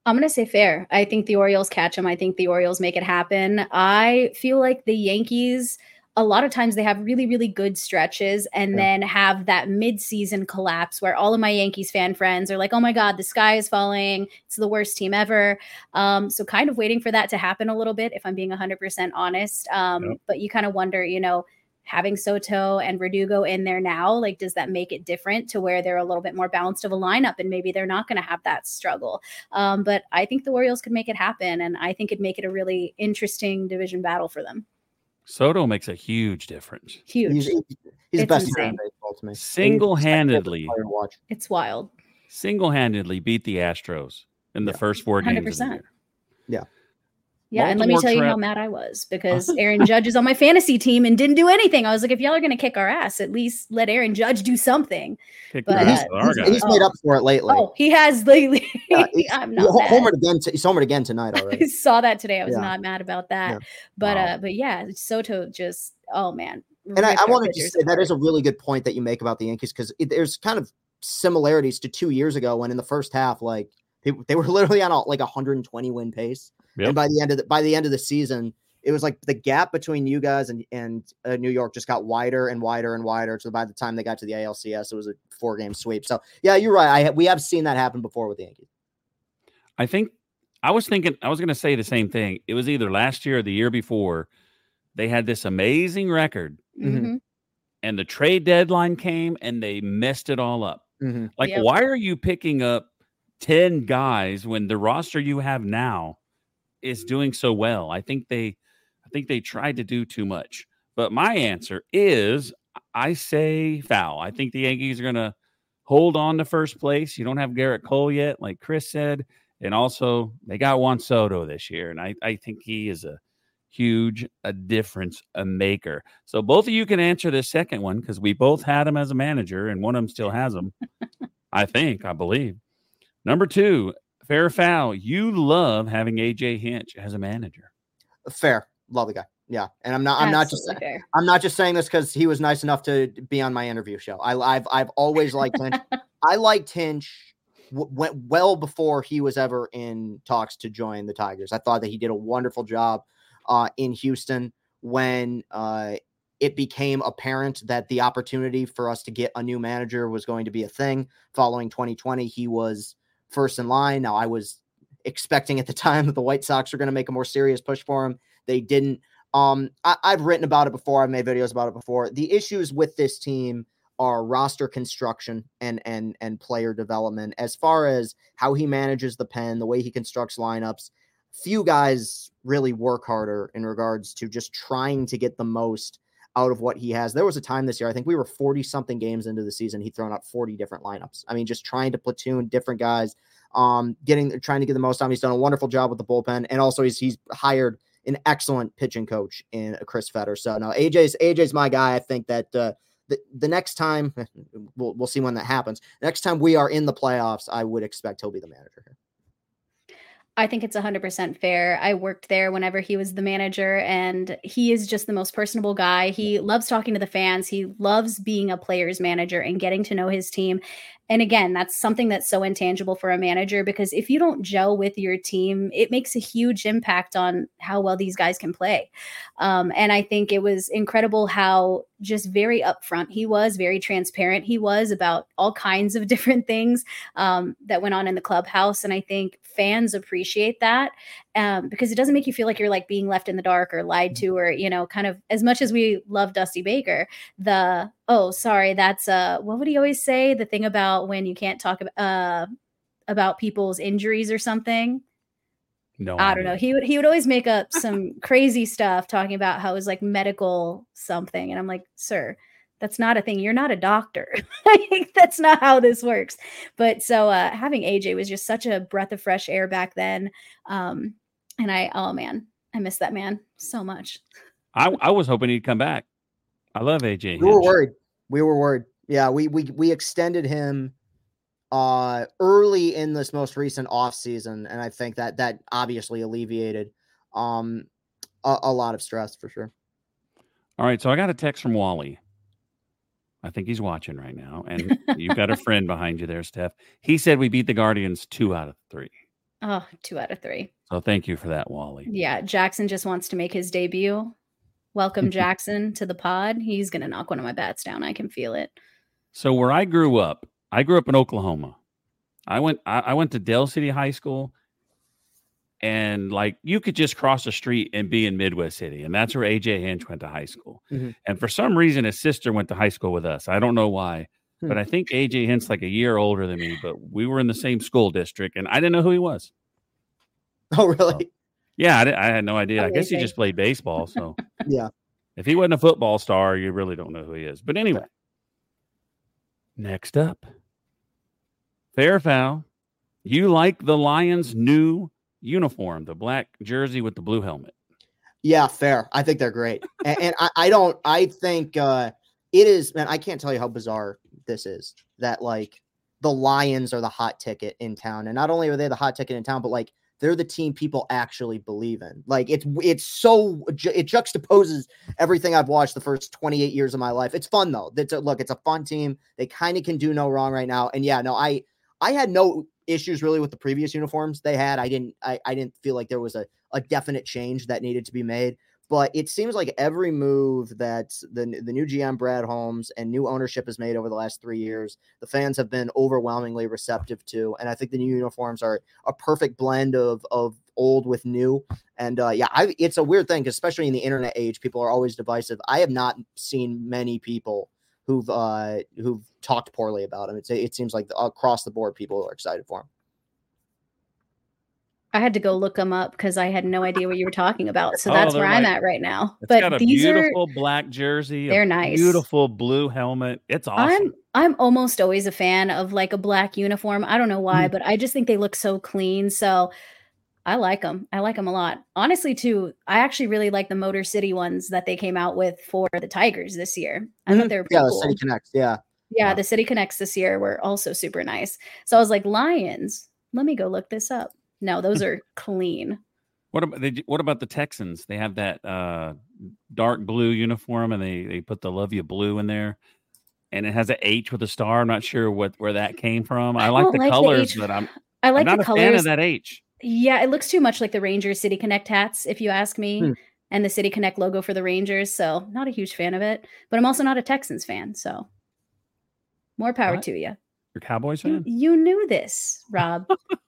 I'm going to say fair. I think the Orioles catch him. I think the Orioles make it happen. I feel like the Yankees, a lot of times they have really, really good stretches and Yeah. then have that mid-season collapse where all of my Yankees fan friends are like, oh my God, the sky is falling. It's the worst team ever. Um, so kind of waiting for that to happen a little bit, if I'm being one hundred percent honest. Um, Yep. But you kind of wonder, you know, having Soto and Verdugo in there now, like, does that make it different to where they're a little bit more balanced of a lineup and maybe they're not going to have that struggle? Um, but I think the Orioles could make it happen. And I think it'd make it a really interesting division battle for them. Soto makes a huge difference. Huge. He's, he's the It's best insane. in baseball to me. Single-handedly, He's my favorite player to watch. It's wild. single-handedly beat the Astros in the Yeah. first four games of the one hundred percent. year. Yeah. Yeah, and let me Baltimore tell you tra- how mad I was because Aaron Judge is on my fantasy team and didn't do anything. I was like, if y'all are going to kick our ass, at least let Aaron Judge do something. Kicked But, the ass uh, of our He's, guy. he's made up for it lately. Oh, he has lately. Yeah, he- I'm He not ho- mad. homered again. T- he's homered again tonight I already. saw that today. I was Yeah. not mad about that. Yeah. But Wow. uh, but yeah, Soto just oh man. And I, ripped I our wanted to pitchers say that apart. is a really good point that you make about the Yankees because there's kind of similarities to two years ago when in the first half, like they, they were literally on a, like a one hundred twenty win pace, Yep. and by the end of the by the end of the season, it was like the gap between you guys and and uh, New York just got wider and wider and wider. So by the time they got to the A L C S, it was a four game sweep. So yeah, you're right. I we have seen that happen before with the Yankees. I think I was thinking I was going to say the same thing. It was either last year or the year before. They had this amazing record, Mhm. and the trade deadline came, and they messed it all up. Mm-hmm. Like, Yep. why are you picking up ten guys when the roster you have now is doing so well? I think they, I think they tried to do too much. But my answer is, I say foul. I think the Yankees are going to hold on to first place. You don't have Garrett Cole yet, like Chris said, and also they got Juan Soto this year, and I, I think he is a huge a difference a maker. So both of you can answer this second one because we both had him as a manager and one of them still has him. I think, I believe. Number two, fair or foul. You love having A J Hinch as a manager. Fair, love the guy. Yeah, and I'm not. I'm not just. Absolutely fair. I'm not just saying this because he was nice enough to be on my interview show. I, I've I've always liked Hinch. I liked Hinch w- went well before he was ever in talks to join the Tigers. I thought that he did a wonderful job uh, in Houston when uh, it became apparent that the opportunity for us to get a new manager was going to be a thing. Following twenty twenty, he was first in line. Now, I was expecting at the time that the White Sox were going to make a more serious push for him. They didn't. Um, I, I've written about it before. I've made videos about it before. The issues with this team are roster construction and and and player development. As far as how he manages the pen, the way he constructs lineups, few guys really work harder in regards to just trying to get the most out of what he has. There was a time this year, I think we were forty something games into the season. He'd thrown out forty different lineups. I mean, just trying to platoon different guys, um, getting, trying to get the most out of him. He's done a wonderful job with the bullpen. And also he's, he's hired an excellent pitching coach in Chris Fetter. So no, A J's, A J's my guy. I think that, uh, the, the next time we'll, we'll see when that happens. Next time we are in the playoffs, I would expect he'll be the manager here. I think it's one hundred percent fair. I worked there whenever he was the manager, and he is just the most personable guy. He loves talking to the fans. He loves being a player's manager and getting to know his team. And again, that's something that's so intangible for a manager, because if you don't gel with your team, it makes a huge impact on how well these guys can play. Um, and I think it was incredible how just very upfront he was, very transparent he was about all kinds of different things um, that went on in the clubhouse. And I think fans appreciate that um, because it doesn't make you feel like you're like being left in the dark or lied to, or, you know, kind of, as much as we love Dusty Baker, the, oh, sorry, that's uh, what would he always say? The thing about when you can't talk about, uh, about people's injuries or something. No, I don't know. He would he would always make up some crazy stuff talking about how it was like medical something. And I'm like, sir, that's not a thing. You're not a doctor. Like, that's not how this works. But so uh, having A J was just such a breath of fresh air back then. Um, and I, oh man, I miss that man so much. I, I was hoping he'd come back. I love A J. We were Hinch. worried. We were worried. Yeah, we we we extended him uh early in this most recent off season, and I think that that obviously alleviated um a, a lot of stress for sure. All right, so I got a text from Wally. I think he's watching right now, and you've got a friend behind you there, Steph. He said we beat the Guardians two out of three. Oh, two out of three. So thank you for that, Wally. Yeah, Jackson just wants to make his debut. Welcome, Jackson, to the pod. He's going to knock one of my bats down. I can feel it. So where I grew up, I grew up in Oklahoma. I went I, I went to Dale City High School, and like you could just cross the street and be in Midwest City, and that's where A J Hinch went to high school. Mm-hmm. And for some reason, his sister went to high school with us. I don't know why, hmm. but I think A J Hinch's like a year older than me, but we were in the same school district, and I didn't know who he was. Oh, really? So, yeah, I, I had no idea. Amazing. I guess he just played baseball. So yeah, if he wasn't a football star, you really don't know who he is. But anyway, next up, fair foul. You like the Lions' new uniform, the black jersey with the blue helmet? Yeah, fair. I think they're great. and, and I, I don't, I think uh, it is, man, I can't tell you how bizarre this is that like the Lions are the hot ticket in town. And not only are they the hot ticket in town, but like they're the team people actually believe in. Like it's, it's so, it juxtaposes everything I've watched the first twenty-eight years of my life. It's fun though. That's a, look, it's a fun team. They kind of can do no wrong right now. And yeah, no, I, I had no issues really with the previous uniforms they had. I didn't, I, I didn't feel like there was a, a definite change that needed to be made, but it seems like every move that the, the new G M Brad Holmes and new ownership has made over the last three years, the fans have been overwhelmingly receptive to. And I think the new uniforms are a perfect blend of, of old with new. And uh, yeah, I, it's a weird thing, especially in the internet age, people are always divisive. I have not seen many people who've, uh, who've talked poorly about him. It's, it seems like across the board, people are excited for him. I had to go look them up because I had no idea what you were talking about. So Oh, that's they're where I'm like- at right now. It's But got a these are beautiful black jersey. a they're nice. Beautiful blue helmet. It's awesome. I'm I'm almost always a fan of like a black uniform. I don't know why, Mm. but I just think they look so clean. So I like them. I like them a lot. Honestly, too, I actually really like the Motor City ones that they came out with for the Tigers this year. I thought they were pretty Yeah, the cool. City Connects. Yeah. Yeah, Yeah. the City Connects this year were also super nice. So I was like, Lions, let me go look this up. No, those are clean. What about they, what about the Texans? They have that uh, dark blue uniform, and they, they put the Love You blue in there, and it has an H with a star. I'm not sure what where that came from. I, I like don't the like the colors, H. but I'm, I like I'm not the a fan colors. of that H. Yeah, it looks too much like the Rangers City Connect hats, if you ask me, Hmm. and the City Connect logo for the Rangers. So not a huge fan of it, but I'm also not a Texans fan. So more power What? to you. You're a Cowboys You, fan? you knew this, Rob.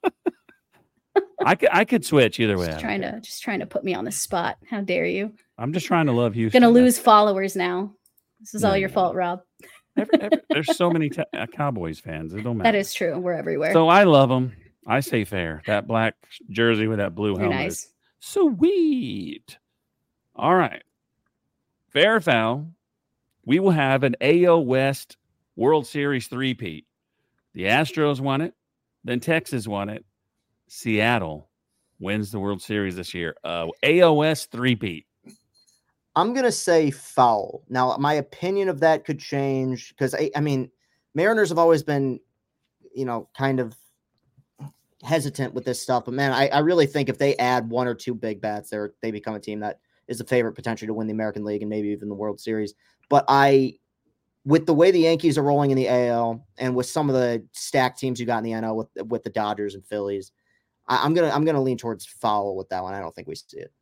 I could I could switch either way. I just don't trying care. to just trying to put me on the spot. How dare you? I'm just trying to love Houston. Gonna That's- lose followers now. This is No, all your no, fault, no. Rob. every- every- there's so many te- uh, Cowboys fans. It don't matter. That is true. We're everywhere. So I love them. I say fair. That black jersey with that blue They're helmet. nice. is Sweet. All right. Fair foul. We will have an A O West World Series three-peat. The Astros won it. Then Texas won it. Seattle wins the World Series this year. Uh, A O S three-peat. I'm going to say foul. Now, my opinion of that could change because, I, I mean, Mariners have always been, you know, kind of hesitant with this stuff. But, man, I, I really think if they add one or two big bats, they they become a team that is a favorite potentially to win the American League and maybe even the World Series. But I, with the way the Yankees are rolling in the A L and with some of the stacked teams you got in the N L with, with the Dodgers and Phillies, I, I'm going to I'm gonna lean towards foul with that one. I don't think we see it.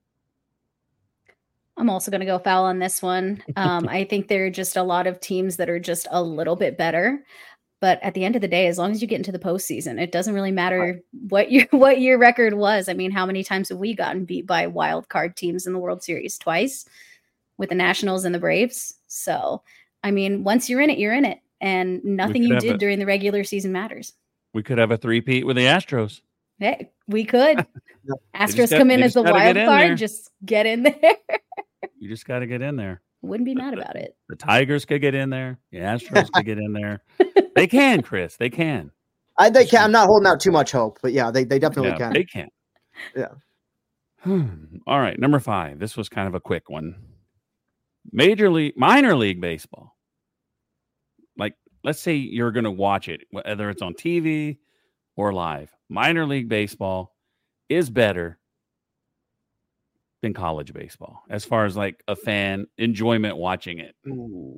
I'm also going to go foul on this one. Um, I think there are just a lot of teams that are just a little bit better. But at the end of the day, as long as you get into the postseason, it doesn't really matter what your what your record was. I mean, how many times have we gotten beat by wild card teams in the World Series? Twice with the Nationals and the Braves. So, I mean, once you're in it, you're in it. And nothing could you have did a- during the regular season matters. We could have a three-peat with the Astros. Hey, we could. just Astros got- come in they as just the gotta get wild in card. there. Just get in there. You just got to get in there. Wouldn't be mad about it. The Tigers could get in there. The Astros could get in there. They can, Chris. They can. I they can. I'm not holding out too much hope, but yeah, they, they definitely Yeah, can. they can. Yeah. All right. Number five. This was kind of a quick one. Major league, minor league baseball. Like, let's say you're going to watch it, whether it's on T V or live. Minor league baseball is better than college baseball as far as like a fan enjoyment watching it. Ooh.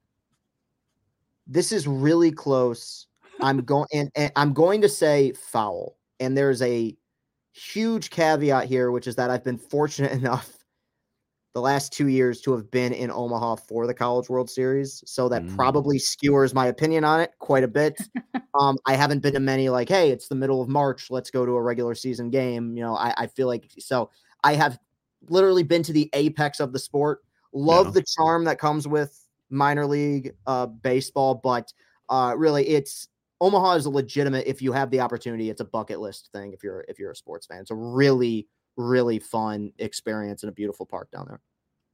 This is really close. I'm going and, and I'm going to say foul. And there's a huge caveat here, which is that I've been fortunate enough the last two years to have been in Omaha for the College World Series. So that mm. probably skewers my opinion on it quite a bit. um, I haven't been to many like, hey, it's the middle of March, let's go to a regular season game. You know, I, I feel like, so I have literally been to the apex of the sport. Love yeah. the charm that comes with minor league uh, baseball, but uh, really it's Omaha is a legitimate, if you have the opportunity, it's a bucket list thing. If you're, if you're a sports fan, it's a really, really fun experience and a beautiful park down there.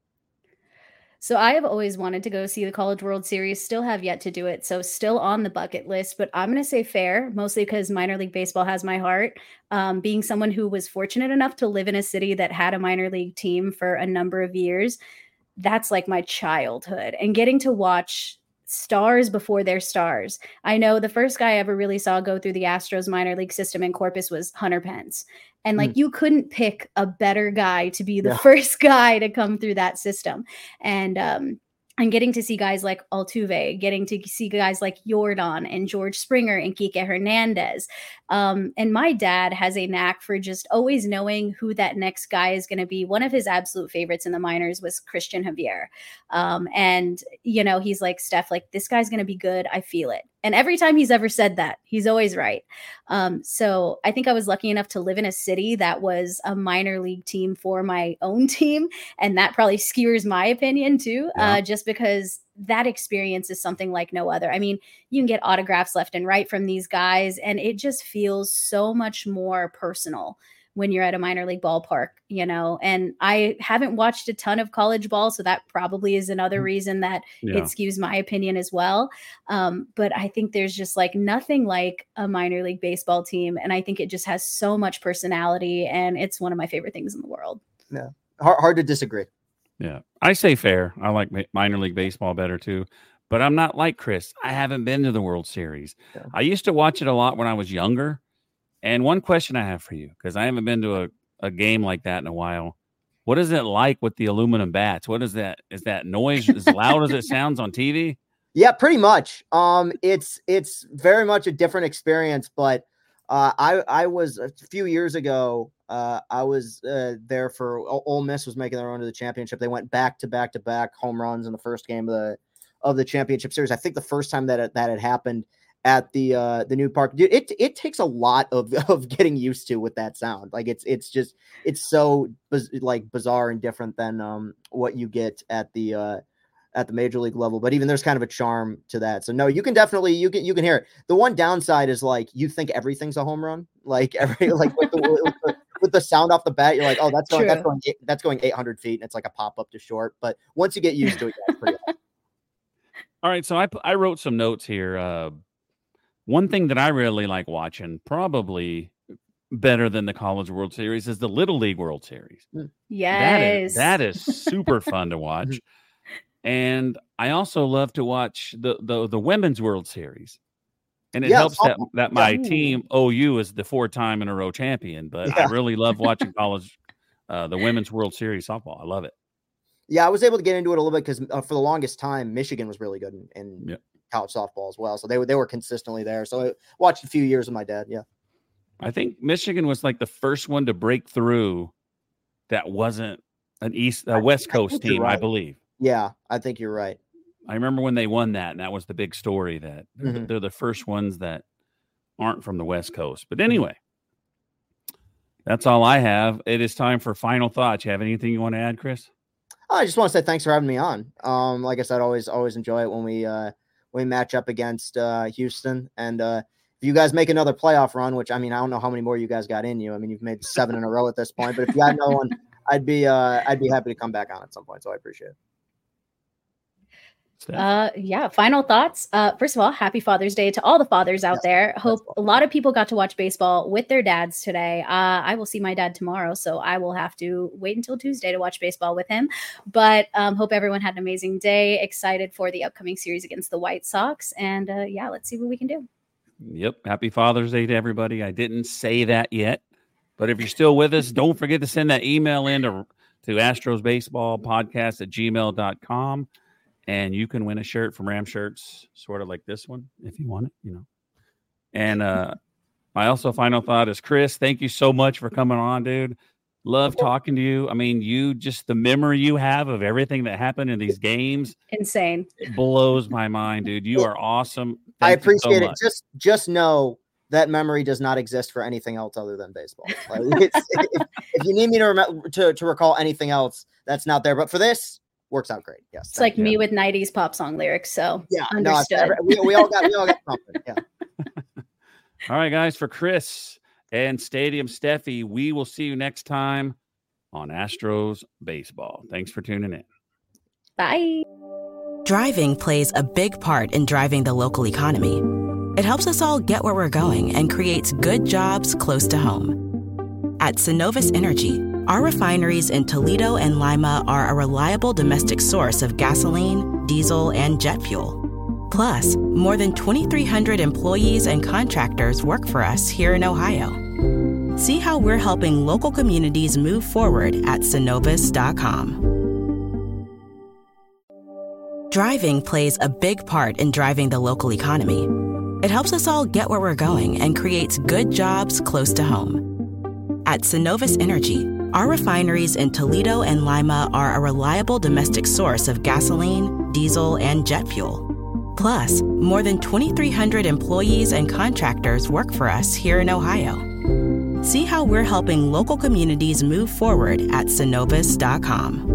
So I have always wanted to go see the College World Series, still have yet to do it. So still on the bucket list, but I'm going to say fair, mostly because minor league baseball has my heart. Um, being someone who was fortunate enough to live in a city that had a minor league team for a number of years, that's like my childhood, and getting to watch stars before their stars. I know the first guy I ever really saw go through the Astros minor league system in Corpus was Hunter Pence. And like, mm. you couldn't pick a better guy to be the yeah. first guy to come through that system. And, um, and getting to see guys like Altuve, getting to see guys like Jordan and George Springer and Kike Hernandez. Um, and my dad has a knack for just always knowing who that next guy is going to be. One of his absolute favorites in the minors was Christian Javier. Um, and, you know, he's like, Steph, like, this guy's going to be good. I feel it. And every time he's ever said that, he's always right. Um, so I think I was lucky enough to live in a city that was a minor league team for my own team. And that probably skewers my opinion too, yeah. uh, just because that experience is something like no other. I mean, you can get autographs left and right from these guys, and it just feels so much more personal when you're at a minor league ballpark, you know. And I haven't watched a ton of college ball, so that probably is another reason that yeah. it skews my opinion as well. Um, but I think there's just like nothing like a minor league baseball team. And I think it just has so much personality, and it's one of my favorite things in the world. Yeah. Hard, hard to disagree. Yeah. I say fair. I like minor league baseball better too, but I'm not like Chris. I haven't been to the World Series. Yeah. I used to watch it a lot when I was younger. And one question I have for you, because I haven't been to a, a game like that in a while. What is it like with the aluminum bats? What is that? Is that noise as loud as it sounds on T V? Yeah, pretty much. Um, it's it's very much a different experience. But uh, I I was a few years ago. Uh, I was uh, there for Ole Miss was making their run to the championship. They went back to back to back home runs in the first game of the of the championship series. I think the first time that it, that had happened at the uh, the new park, dude, it it takes a lot of of getting used to with that sound. Like it's it's just it's so biz- like bizarre and different than um what you get at the uh, at the major league level. But even there's kind of a charm to that. So no, you can definitely you can you can hear it. The one downside is like you think everything's a home run, like every like with the, with the, with the sound off the bat, you're like, oh, that's going True. that's going that's going eight hundred feet, and it's like a pop up to short. But once you get used to it, yeah, it's pretty awesome. All right, so I I wrote some notes here. Uh, One thing that I really like watching, probably better than the College World Series, is the Little League World Series. Yes. That is, that is super fun to watch. And I also love to watch the, the, the Women's World Series. And it yeah, helps that, that my yeah. team, O U, is the four-time in a row champion. But yeah. I really love watching college, uh, the Women's World Series softball. I love it. Yeah, I was able to get into it a little bit because uh, for the longest time, Michigan was really good in, in yeah. college softball as well. So they were they were consistently there. So I watched a few years with my dad. Yeah. I think Michigan was like the first one to break through that wasn't an East a West Coast team, right. I believe. Yeah, I think you're right. I remember when they won that, and that was the big story that they're, mm-hmm. they're the first ones that aren't from the West Coast. But anyway, that's all I have. It is time for final thoughts. You have anything you want to add, Chris? I just want to say thanks for having me on. Um, like I said, always always enjoy it when we uh, we match up against uh, Houston. And uh, if you guys make another playoff run, which I mean, I don't know how many more you guys got in you. I mean, you've made seven in a row at this point. But if you got another one, I'd be uh, I'd be happy to come back on at some point. So I appreciate it. Uh, yeah. Final thoughts. Uh, first of all, happy Father's Day to all the fathers out yes, there. Hope a lot of people got to watch baseball with their dads today. Uh, I will see my dad tomorrow, so I will have to wait until Tuesday to watch baseball with him. But um, hope everyone had an amazing day. Excited for the upcoming series against the White Sox, and uh, yeah, let's see what we can do. Yep. Happy Father's Day to everybody. I didn't say that yet, but if you're still with us, don't forget to send that email in to to Astros Baseball Podcast at gmail dot com. And you can win a shirt from Ram Shirts, sort of like this one, if you want it, you know. And uh, My also final thought is, Chris, thank you so much for coming on, dude. Love talking to you. I mean, you just the memory you have of everything that happened in these games. Insane. It blows my mind, dude. You are awesome. Thank I appreciate so it. Just just know that memory does not exist for anything else other than baseball. Like, it's, if, if you need me to, rem- to to recall anything else, that's not there. But for this, works out great. Yes, it's like you. me with nineties pop song lyrics. So yeah, understood. No, we, we all got we all got something. Yeah. All right, guys. For Chris and Stadium Steffi, we will see you next time on Astros Baseball. Thanks for tuning in. Bye. Driving plays a big part in driving the local economy. It helps us all get where we're going and creates good jobs close to home. At Synovus Energy, our refineries in Toledo and Lima are a reliable domestic source of gasoline, diesel, and jet fuel. Plus, more than twenty-three hundred employees and contractors work for us here in Ohio. See how we're helping local communities move forward at synovus dot com. Driving plays a big part in driving the local economy. It helps us all get where we're going and creates good jobs close to home. At Synovus Energy, our refineries in Toledo and Lima are a reliable domestic source of gasoline, diesel, and jet fuel. Plus, more than twenty-three hundred employees and contractors work for us here in Ohio. See how we're helping local communities move forward at synovus dot com.